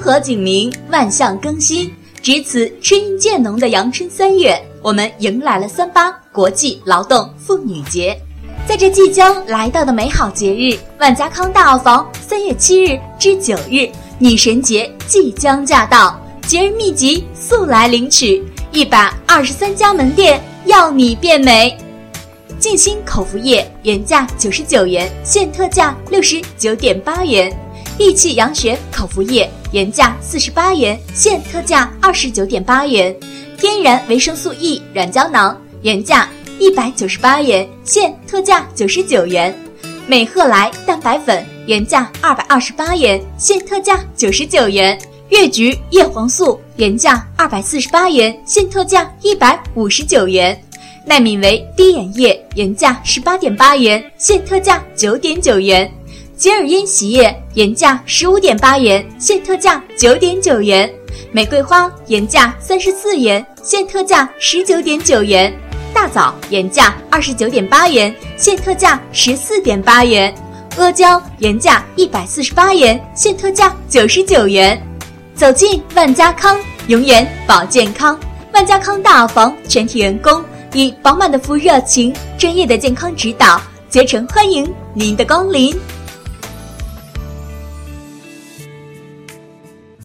和景明，万象更新。值此春意渐浓的阳春3月，我们迎来了38国际劳动妇女节。在这即将来到的美好节日，万家康大药房3月7日至9日，女神节即将驾到，节日秘籍速来领取，123家门店要你变美。静心口服液原价99元，现特价69.8元。益气养血口服液原价48元，现特价29.8元。天然维生素 E 软胶囊原价198元，现特价99元。美赫莱蛋白粉原价228元，现特价99元。越橘叶黄素原价248元，现特价159元。奈敏维滴眼液原价18.8元，现特价9.9元。吉尔烟洗液原价15.8元，现特价9.9元。玫瑰花原价34元，现特价19.9元。大枣原价29.8元，现特价14.8元。阿胶原价148元，现特价99元。走进万家康，永远保健康。万家康大药房全体员工以饱满的服务热情、专业的健康指导，竭诚欢迎您的光临。